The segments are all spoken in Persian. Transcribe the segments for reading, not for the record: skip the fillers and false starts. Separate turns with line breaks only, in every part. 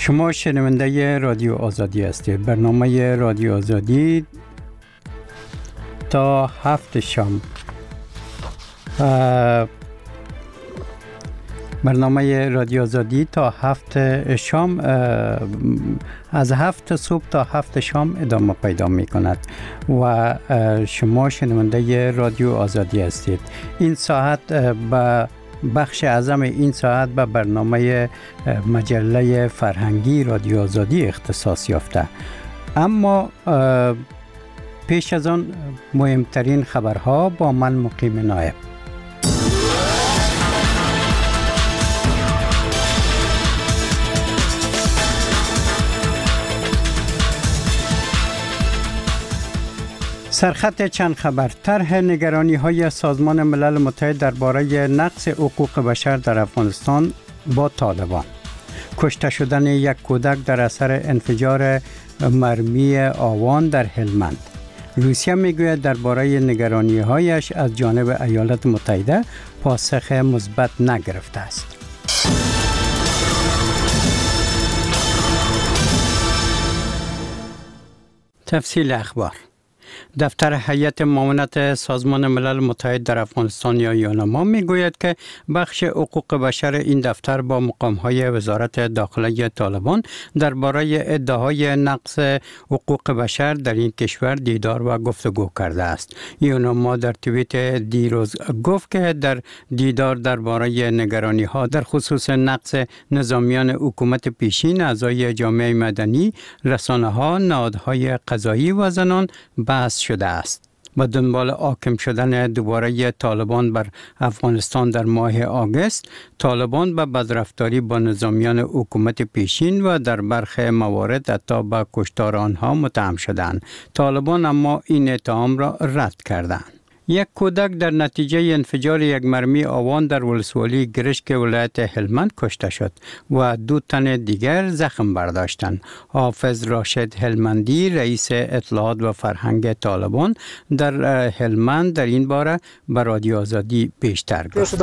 شما شنونده رادیو آزادی هستید. برنامه رادیو آزادی تا 7 شام برنامه رادیو آزادی تا 7 شام از 7 صبح تا 7 شام ادامه پیدا می کند و شما شنونده رادیو آزادی هستید. این ساعت به بخش اعظم این ساعت به برنامه مجله فرهنگی رادیو آزادی اختصاص یافته. اما پیش از آن مهمترین خبرها با من مقیم نایب. سرخط چند خبر. طرح نگرانی‌های سازمان ملل متحد درباره نقض حقوق بشر در افغانستان با طالبان. کشته شدن یک کودک در اثر انفجار مرمی آوان در هلمند. روسیه میگوید درباره نگرانی‌هایش از جانب ایالات متحده پاسخ مثبت نگرفته است. تفصیل اخبار. دفتر هیئت معاونت سازمان ملل متحد در افغانستان یا یونما میگوید که بخش حقوق بشر این دفتر با مقام‌های وزارت داخله طالبان درباره ادعاهای نقض حقوق بشر در این کشور دیدار و گفتگو کرده است. یونما در توییت دیروز گفت که در دیدار درباره نگرانی‌ها در خصوص نقض نظامیان حکومت پیشین، اعضای جامعه مدنی، رسانه‌ها، نهادهای قضایی و زنان بحث شده است. با دنبال حاکم شدن دوباره طالبان بر افغانستان در ماه آگوست، طالبان به بدرفتاری با نظامیان حکومت پیشین و در برخی موارد حتی به کشتار آنها متهم شدند. طالبان اما این اتهام را رد کردند. یک کودک در نتیجه انفجار یک مرمی آوان در ولسوالی گرشک ولایت هلمند کشته شد و 2 تن دیگر زخم برداشتند. حافظ راشد هلمندی، رئیس اطلاعات و فرهنگ طالبان در هلمند، در این باره به رادیو آزادی بیشتر گفت.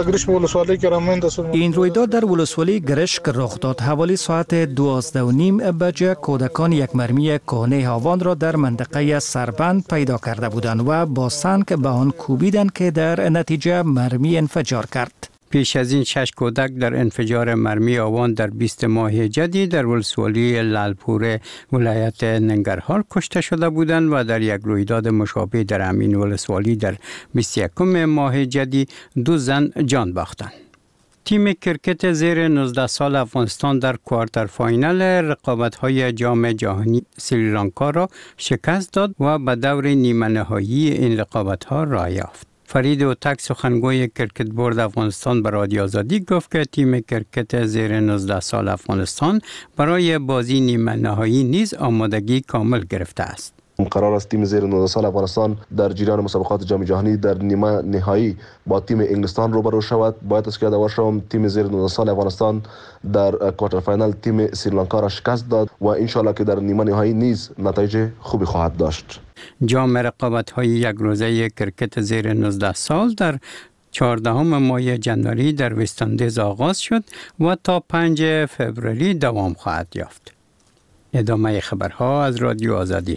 این رویداد در ولسوالی گرشک رخ داد. حوالی ساعت 12:30 بجه کودکان یک مرمی کهنه آوان را در منطقه سربند پیدا کرده بودند و با سنگ به آن کوبیدن که در نتیجه مرمی انفجار کرد.
پیش از این 6 کودک در انفجار مرمی آوان در 20 ماه جدی در ولسوالی لالپور ولایت ننگرهار کشته شده بودند و در یک رویداد مشابه در همین ولسوالی در 21 ماه جدی 2 زن جان باختند. تیم کرکت زیر 19 سال افغانستان در کوارتر فاینال رقابت‌های جام جهانی سریلانکا را شکست داد و به دور نیمه نهایی این رقابت‌ها راه یافت. فرید اوتک، سخنگوی کرکت بورد افغانستان، به رادیو آزادی گفت که تیم کرکت زیر 19 سال افغانستان برای بازی نیمه نهایی نیز آمادگی کامل گرفته است.
قرار است تیم زیر 19 سال افغانستان در جریان مسابقات جام جهانی در نیمه نهایی با تیم انگلستان روبرو شود. باید است که یادآور شوم تیم زیر 19 سال افغانستان در کوارتر فاینال تیم سریلانکا را شکست داد و ان شاءالله که در نیمه نهایی نیز نتایج خوبی خواهد داشت.
جام رقابت‌های یک روزه کرکت زیر 19 سال در 14 ماه جنوری در وست‌اندیز آغاز شد و تا 5 فوریه دوام خواهد یافت. ادامه خبرها از رادیو آزادی.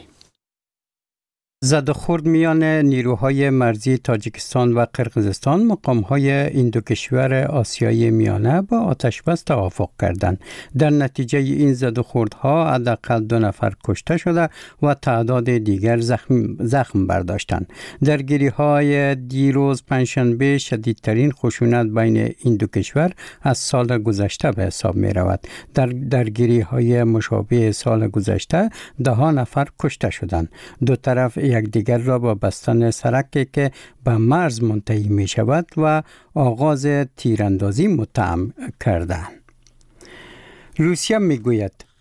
زد و خورد میان نیروهای مرزی تاجیکستان و قرقیزستان، مقام‌های این دو کشور آسیای میانه با آتش‌بس توافق کردند. در نتیجه این زد و خوردها حداقل 2 نفر کشته شده و تعداد دیگر زخم برداشتند. درگیری‌های دیروز پنجشنبه شدیدترین خشونت بین این دو کشور از سال گذشته به حساب می‌رود. در درگیری‌های مشابه سال گذشته 10 نفر کشته شدند. دو طرف یکدیگر را با بستن سرکی که به مرز منتهی می شود و آغاز تیراندازی متهم کردند. روسیه می گوید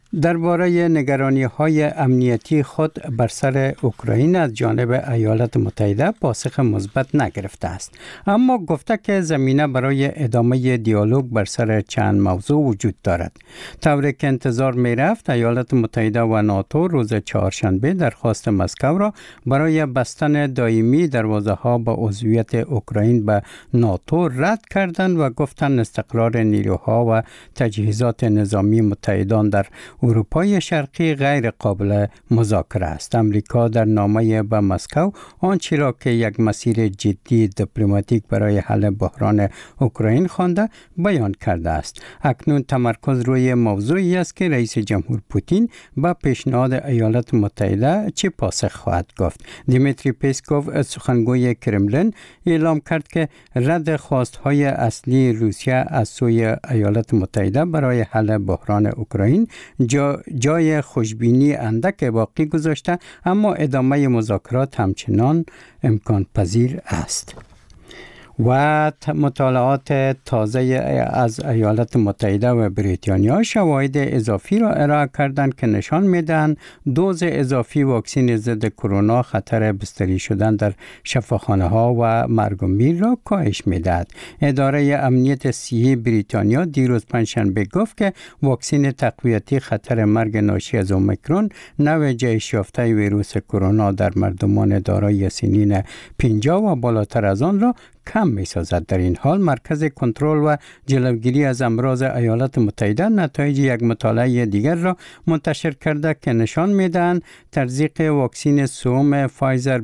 درباره نگرانی‌های امنیتی خود بر سر اوکراین از جانب ایالات متحده پاسخ مثبت نگرفته است، اما گفته که زمینه برای ادامه دیالوگ بر سر چند موضوع وجود دارد. طوری که انتظار می‌رفت، ایالات متحده و ناتو روز چهارشنبه درخواست مسکو را برای بستن دائمی دروازه‌ها به عضویت اوکراین به ناتو رد کردند و گفتند استقرار نیروها و تجهیزات نظامی متحدان در اروپای شرقی غیر قابل مذاکره است. امریکا در نامه به مسکو آنچه را که یک مسیر جدی دیپلماتیک برای حل بحران اوکراین خوانده بیان کرده است. اکنون تمرکز روی موضوعی است که رئیس جمهور پوتین با پیشنهاد ایالات متحده چه پاسخ خواهد گفت. دیمیتری پسکوف سخنگوی کرملین اعلام کرد که رد خواستهای اصلی روسیه از سوی ایالات متحده برای حل بحران اوکراین جای خوشبینی اندک باقی گذاشته، اما ادامه مذاکرات همچنان امکان پذیر است. و مطالعات تازه از ایالات متحده و بریتانیا شواهد اضافی را ارائه کردند که نشان می‌دهند دوز اضافی واکسن ضد کرونا خطر بستری شدن در شفاخانه‌ها و مرگ و میر را کاهش می‌دهد. اداره امنیت صحی بریتانیا دیروز پنجشنبه گفت که واکسن تقویتی خطر مرگ ناشی از اومیکرون، نوع جهش یافته ویروس کرونا در مردمان دارای سنین 50 و بالاتر از آن را کم می سازد. در این حال مرکز کنترل و جلوگیری از امراض ایالات متحده نتایج یک مطالعه دیگر را منتشر کرده که نشان می دهند تزریق واکسن سوم فایزر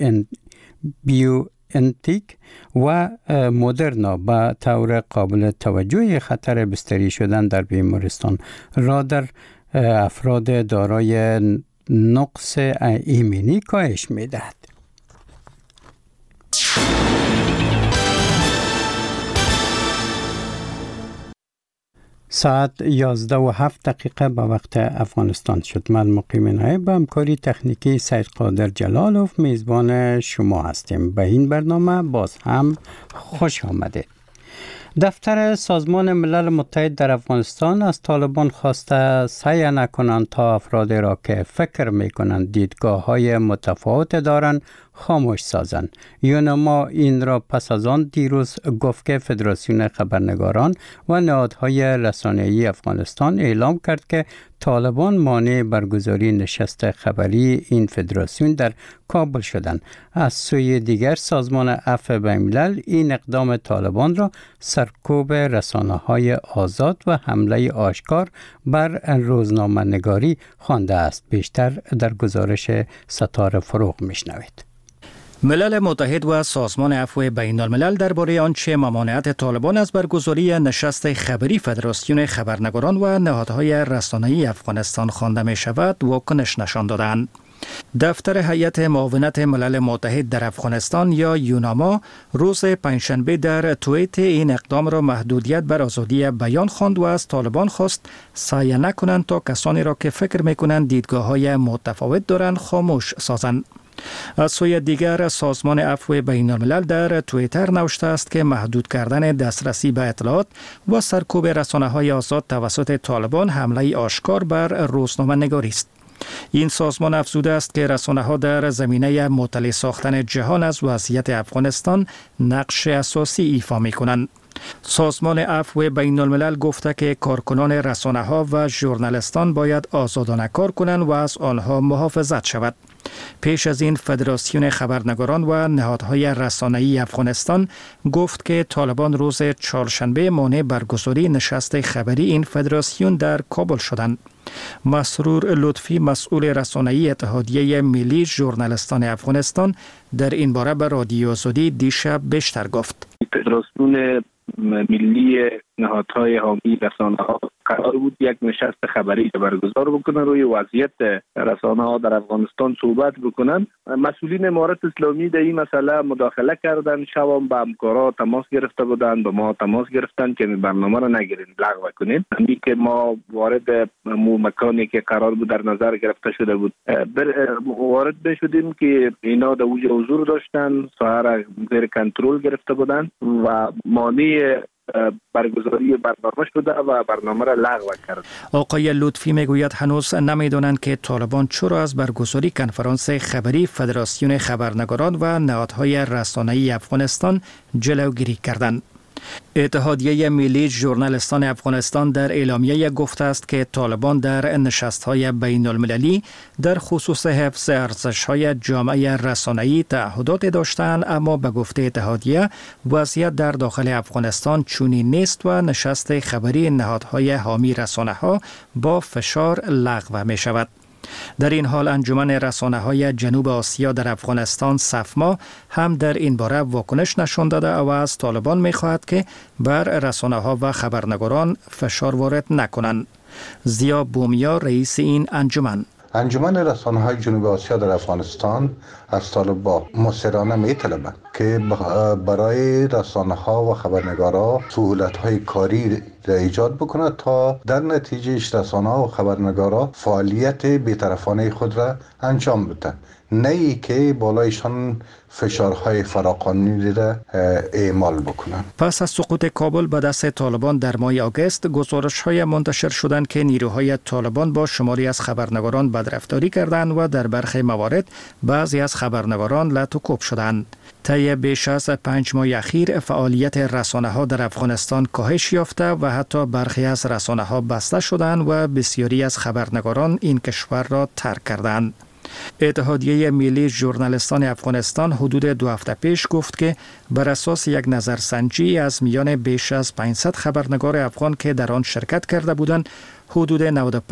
بیوانتیک و مدرنا به طور قابل توجه خطر بستری شدن در بیمارستان را در افراد دارای نقص ایمنی کاهش می دهد. ساعت 11:07 به وقت افغانستان شد. من مقیم نایب به همکاری تکنیکی سید قادر جلالوف میزبان شما هستیم. به این برنامه باز هم خوش آمدید. دفتر سازمان ملل متحد در افغانستان از طالبان خواسته سعی نکنند تا افرادی را که فکر میکنند دیدگاه‌های متفاوت دارند خاموش سازند. یونما این را پس از آن دیروز گفت که فدراسیون خبرنگاران و نهادهای رسانه‌ای افغانستان اعلام کرد که طالبان مانع برگزاری نشست خبری این فدراسیون در کابل شدند. از سوی دیگر سازمان عفو بین‌الملل این اقدام طالبان را سرکوب رسانه‌های آزاد و حمله آشکار بر روزنامه‌نگاری خوانده است. بیشتر در گزارش ستاره فروغ میشنوید.
ملل متحد و سازمان عفو بین الملل درباره آنچه ممانعت طالبان از برگزاری نشست خبری فدراسیون خبرنگاران و نهادهای رسانه‌ای افغانستان خوانده می شود واکنش نشان دادند. دفتر هیئت معاونت ملل متحد در افغانستان یا یوناما روز پنجشنبه در توییت این اقدام را محدودیت بر آزادی بیان خواند و از طالبان خواست سعی نکنند تا کسانی را که فکر می‌کنند دیدگاه‌های متفاوت دارند خاموش سازند. از سوی دیگر سازمان عفو بین الملل در توییتر نوشته است که محدود کردن دسترسی به اطلاعات و سرکوب رسانه‌های آزاد توسط طالبان حمله آشکار بر روزنامه‌نگاری است. این سازمان افزوده است که رسانه‌ها در زمینه مطلع ساختن جهان از وضعیت افغانستان نقش اساسی ایفا می‌کنند. سازمان عفو بین الملل گفته که کارکنان رسانه‌ها و ژورنالیستان باید آزادانه کار کنند و از آنها محافظت شود. پیش از این فدراسیون خبرنگاران و نهادهای رسانه‌ای افغانستان گفت که طالبان روز چهارشنبه مانع برگزاری نشست خبری این فدراسیون در کابل شدند. مسرور لطفی مسئول رسانه‌ای اتحادیه ملی ژورنالیستان افغانستان در این باره به رادیو آزادی دیشب بیشتر گفت.
فدراسیون ملی نهادهای حامی رسانه‌ها قرار بود یک نشست خبری برگزار بکنن، روی وضعیت رسانه‌ها در افغانستان صحبت بکنن. مسئولین امارت اسلامی در این مسئله مداخله کردن. شبام با همکارا تماس گرفته بودند، با ما تماس گرفتن که برنامه را نگیرین، لغو کنین. همین که ما وارد مکانی که قرار بود در نظر گرفته شده بود وارد بشدیم که اینا در اوج حضور داشتن، سایر زیر کنترل گرفته بودند و مانع برگزاری برنامه شده و برنامه را لغو کرد.
آقای لطفی میگوید هنوز نمیدونند که طالبان چرا از برگزاری کنفرانس خبری فدراسیون خبرنگاران و نهادهای رسانه‌ای افغانستان جلوگیری کردند. اتحادیه ملی ژورنالیستان افغانستان در اعلامیه گفته است که طالبان در نشست‌های بین المللی در خصوص حفظ ارزش‌های جامعه رسانه‌ای تعهدات داشتند، اما به گفته اتحادیه وضعیت در داخل افغانستان چنین نیست و نشست خبری نهادهای حامی رسانه‌ها با فشار لغو می‌شود. در این حال انجمن رسانه‌های جنوب آسیا در افغانستان سفما هم در این باره واکنش نشان داده و از طالبان می‌خواهد که بر رسانه‌ها و خبرنگاران فشار وارد نکنند. ضیا بومیا رئیس این
انجمن رسانه‌های جنوب آسیا در افغانستان از طالبان مصرانه می‌طلبند که برای رسانه‌ها و خبرنگارا سهولت‌های کاری را ایجاد بکند تا در نتیجه رسانه‌ها و خبرنگارا فعالیت بی‌طرفانه خود را انجام بدهند، نه ای که بالایشان فشارهای فراقانونی را اعمال بکنند.
پس از سقوط کابل به دست طالبان در ماه آگوست گزارش‌های منتشر شدند که نیروهای طالبان با شماری از خبرنگاران بدرفتاری کردند و در برخی موارد بعضی از خبرنگاران لط و کوب شدند. طی بیش از 5 ماه اخیر فعالیت رسانه‌ها در افغانستان کاهش یافته و حتی برخی از رسانه‌ها بسته شدند و بسیاری از خبرنگاران این کشور را ترک کردند. اتحادیه ملی ژورنالیستان افغانستان حدود 2 هفته پیش گفت که بر اساس یک نظرسنجی از میان بیش از 500 خبرنگار افغان که در آن شرکت کرده بودند، حدود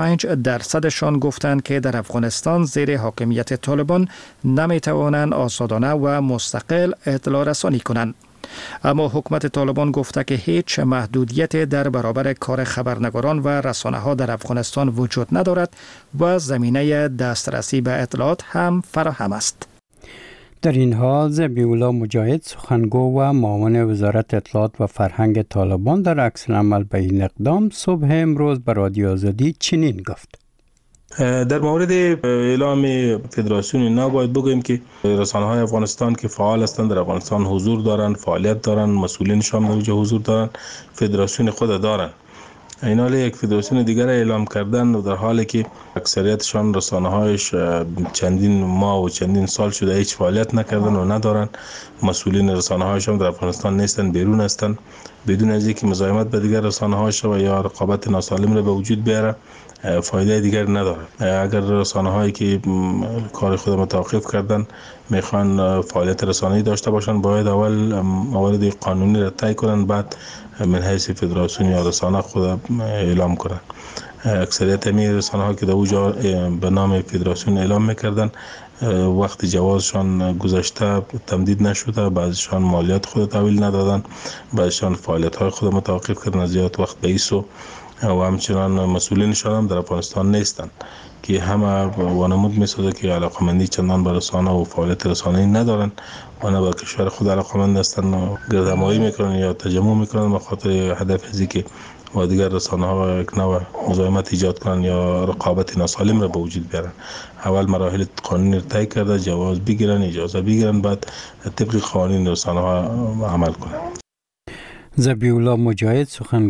95% گفتند که در افغانستان زیر حاکمیت طالبان نمیتوانند آزادانه و مستقل اطلاع رسانی کنند. اما حکومت طالبان گفته که هیچ محدودیت در برابر کار خبرنگاران و رسانه‌ها در افغانستان وجود ندارد و زمینه دسترسی به اطلاعات هم فراهم است.
در این حال ذبیح‌الله مجاهد سخنگو و معاون وزارت اطلاعات و فرهنگ طالبان در عکس‌العمل به این اقدام صبح امروز به رادیو آزادی چنین گفت:
در مورد اعلام فدراسیون نو باید بگوییم که رسانه‌های افغانستان که فعال هستند در افغانستان حضور دارند، فعالیت دارند، مسئولینشان در اونجا حضور دارند، فدراسیون خود دارند. این حال یک فدراسیون دیگر اعلام کردن و در حالی که اکثریتشان رسانه‌هایش چندین ماه و چندین سال شده هیچ فعالیت نکردن و ندارن، مسئولین رسانه‌هایشان در افغانستان نیستن، بیرون هستند، بدون از اینکه مزاحمت به دیگر رسانه‌هاش و یا رقابت ناسالم را به وجود بیاره فایده دیگر نداره. اگر رسانه‌هایی که کار خود متوقف کردن میخوان فعالیت رسانه‌ای داشته باشن، باید اول موارد قانونی را طی کنن، بعد من حیث فدراسیون یا رسانه خود اعلام کنن. اکثریت همین رسانه‌ها که در اونجا به نام فدراسیون اعلام میکردن وقت جوازشان گذشته تمدید نشده، بعضیشان مالیات خود تحویل ندادن، بعضیشان فعالیت‌های خود متوقف کردن، زیاد وقت به ایسو و همچنان مسئولینشان هم در افغانستان نیستند که همه وانمود می‌سازه که علاقمندی چندان به رسانه و فعالیت رسانه‌ای ندارن و نه به کشور خود علاقمند هستند و گردهمایی میکنن یا تجمع میکنن به خاطر هدف ازی که و دیگر رسانه‌ها یک نوع مزاحمت ایجاد کنن یا رقابت ناسالم را به وجود بیارن. اول مراحل قانونی را طی کرده، جواز بگیرن، اجازه بگیرن، بعد طبق قوانین رسانه‌ها عمل کنن.
ذبیح‌الله مجاهد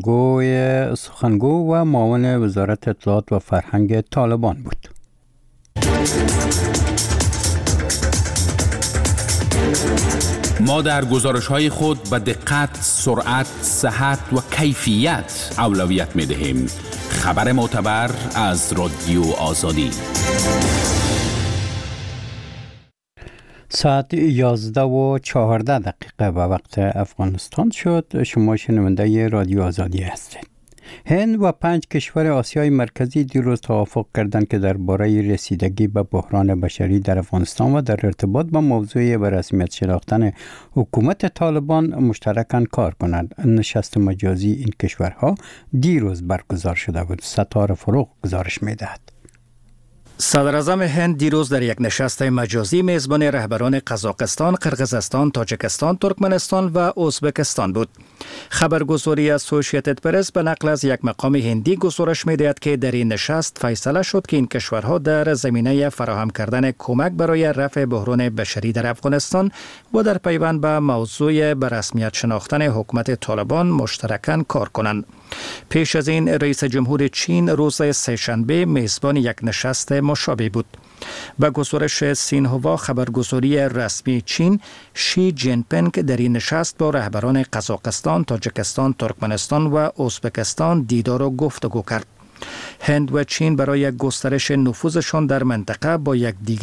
سخنگو و معاون وزارت اطلاعات و فرهنگ طالبان بود.
ما در گزارش‌های خود به دقت، سرعت، صحت و کیفیت اولویت می‌دهیم. خبر معتبر از رادیو آزادی.
ساعت 11:14 به وقت افغانستان شد. شما شنونده رادیو آزادی هستید. هند و 5 کشور آسیای مرکزی دیروز توافق کردند که درباره رسیدگی به بحران بشری در افغانستان و در ارتباط با موضوع به رسمیت شناختن حکومت طالبان مشترکاً کار کنند. نشست مجازی این کشورها دیروز برگزار شده بود. ستاره فروغ گزارش می‌دهد.
صدر اعظم هند دیروز در یک نشست مجازی میزبان رهبران قزاقستان، قرقیزستان، تاجیکستان، ترکمنستان و ازبکستان بود. خبرگزاری اسوسییتد پرس به نقل از یک مقام هندی گزارش می‌دهد که در این نشست فیصله شد که این کشورها در زمینه فراهم کردن کمک برای رفع بحران بشری در افغانستان و در پیوند به موضوع به رسمیت شناختن حکومت طالبان مشترکاً کار کنند. پیش از این رئیس جمهور چین روز سه‌شنبه میزبان یک نشست مشابه بود. با گزارش سینهوا خبرگزاری رسمی چین، شی جین پینگ در این نشست با رهبران قزاقستان، تاجیکستان، ترکمنستان و ازبکستان دیدار و گفتگو کرد. هند و چین برای گسترش نفوذشان در منطقه با یک دیگر